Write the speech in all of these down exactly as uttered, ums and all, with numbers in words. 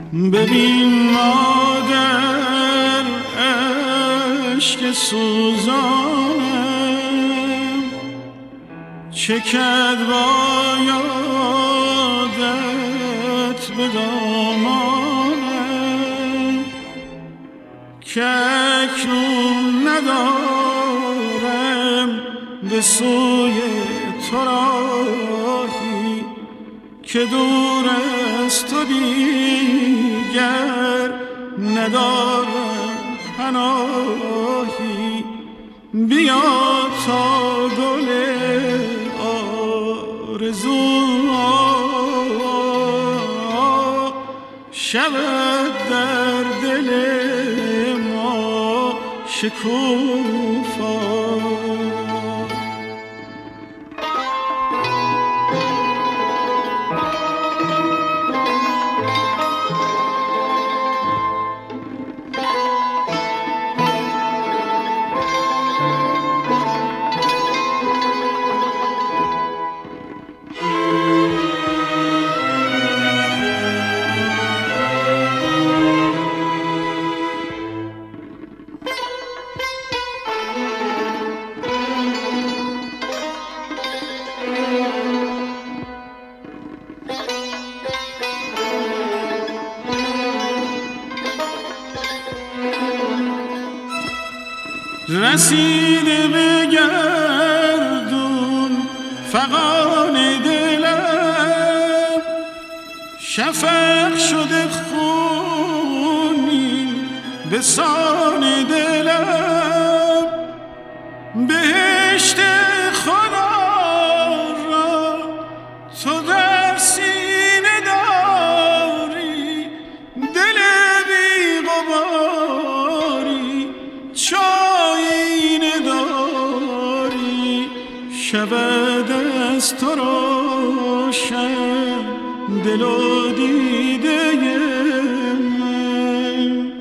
ببین مادر عشق سوزانم چکد با یادت به دامانم که اکنون ندارم به سوی تو راهی که دور از تو دیگر ندارم پناهی. بیا تا گل آرزوها شود در دل ما شکوفا. رسیده به گردون فغان دلم شفق شده خونین به سان دلم. بهشت خدا را تو در سینه داری دل بی غباری چاینه داری شود از تو روشن دل و دیده من.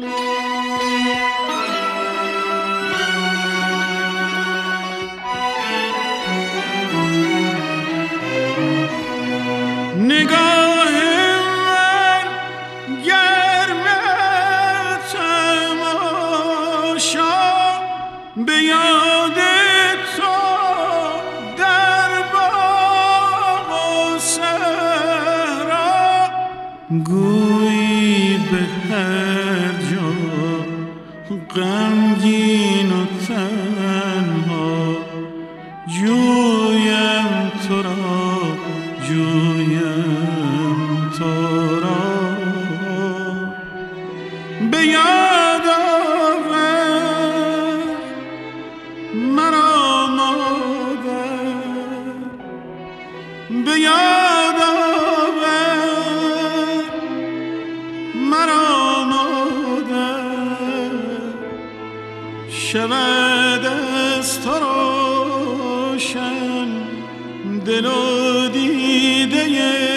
نگاه من گرم تماشا به یاد تو در باغ و صحرا گویی به هر جا غمگین و تنها جویم تو را جویم تو را. به یاد آور مرا مادر به یاد آور مرا مادر شود از تو روشن دل و دیده